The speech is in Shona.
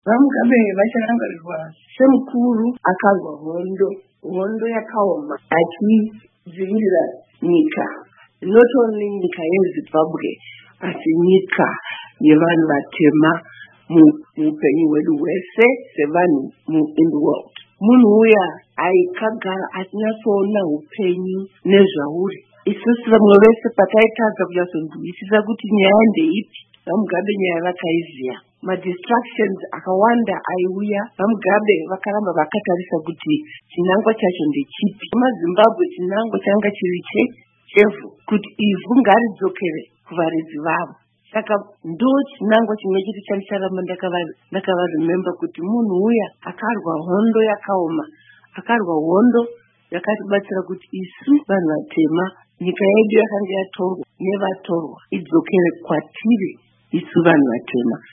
vamugabe vacharangarirwa semukuru akarwa hondo yakaoma achidzivirira nyika, not only nyika yeZimbabwe asi nyika yevanhu vatema muupenyu hwedu hwese sevanhu in the world. Munhu uya aikagara achinyatsoona upenyu nezvauri. Isusu vamwe vese pataitadza kunyatsonzwisisa kuti nyaya ndeipi, vamugabe nyaya vakaiziya. Madistractions akawanda aiuya, vamugabe vakaramba vakatarisa kuti chinangwa chacho ndechipi. MaZimbabwe chinangwa changa chiri chevhu kuti ivhu ngaridzokere kuvaridzi vavo. Saka ndo chinangwa chimwe chete chanicharamba ndakavarememba kuti munhu uya akarwa hondo yakaoma, akarwa hondo yakatibatsira kuti isu vanhu vatema, nyika yedu yakanga yatorwa nevatorwa idzokere kwatiri isu vanhu vatema.